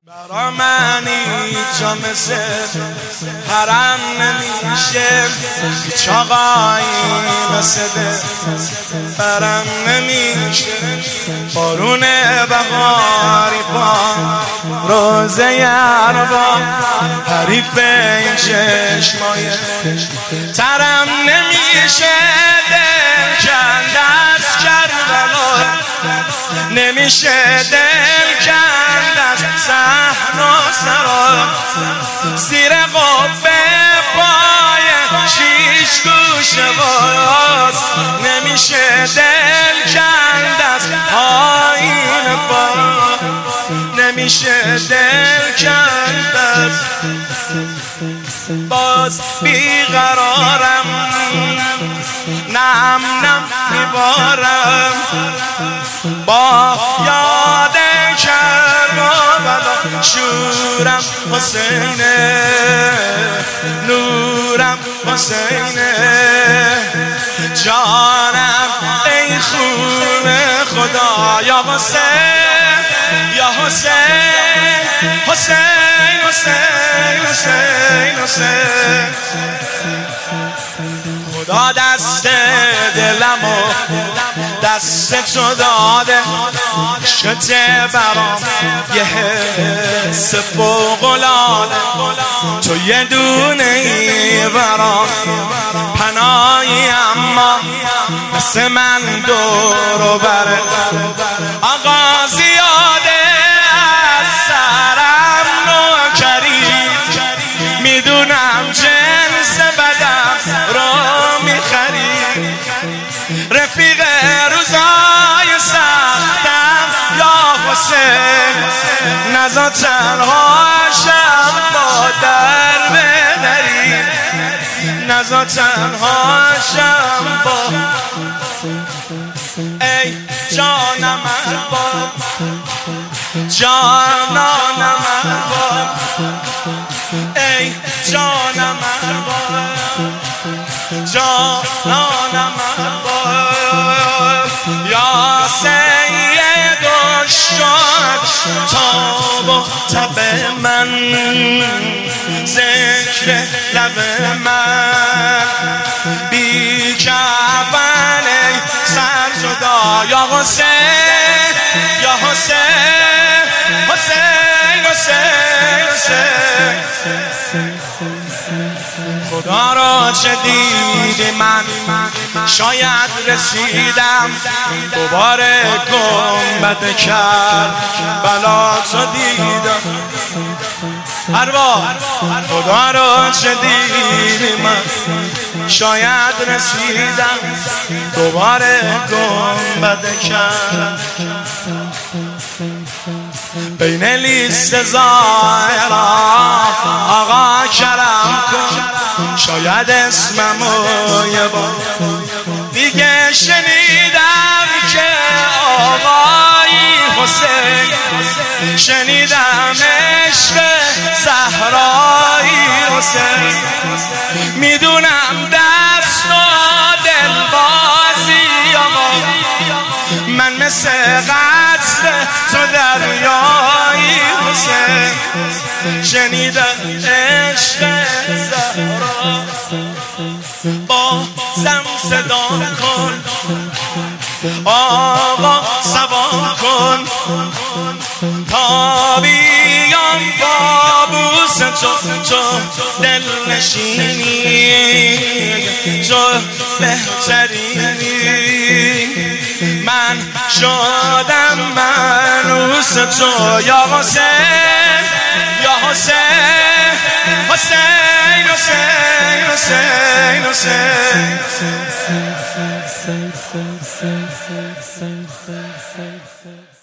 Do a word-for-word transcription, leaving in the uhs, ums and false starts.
برا من اینجا مثل حرم نمیشه، هیچ آقایی مثل برم نمیشه. بارون بهاری با روزه ارباب، حریف این چشمای ترم نمیشه. دل کند از کربلا، نمیشه دل کند از صحرا سرا. زیر قبه پای شیش گوشه باز، نمیشه دل کند از آیین با، نمیشه دل کند از باز. بیقرارم نم نم میبارم با یاد کربلا. شورم حسینه، نورم حسینه، جانم ای خون خدا. یا حسین یا حسین، حسین حسین حسین حسین. خدا دست دلم و دست تو داده، عشقت برام یه حس فوق‌العاده. تو یه دونه ای برام پناهی، اما مثل من دور و بر آقا زیاده. از سرم نوکری، میدونم جنس بدم رو میخری. رفیق روزای سختم یا حسین، نزا تنهاشم با در بدری، نزا تنهاشم با. ای جانم ارباب، جانانم ارباب، ای جانم ارباب، جانانم ارباب. یا سید الشهد تاب و تب من، ذکر لب من بی کفن ای سر جدا. یا حسین یا حسین، حسین حسین حسین. خدا را چه دیدی من، شاید رسیدم دوباره گنبد کربلا تو دیدم. ارباب خدا را چه دیدی من، شاید رسیدم دوباره گنبد کربلا. بین لیست ظاهرا آقا کرم کن، شاید اسممو یه بار دیگه شنیدم که آقای حسین. شنیدم عشق زهرایی حسین، میدونم دست و دل بازی آقا. من مثل قطر تو دریایی حسین، شنیدم عشق زهرا. با زم صدا کن آقا، سوار کن تا بیام کابوس تو. تو دل نشینی، تو بهترینی. من شدم منوس تو. یا حسین یا حسین، حسین حسین حسین حسین.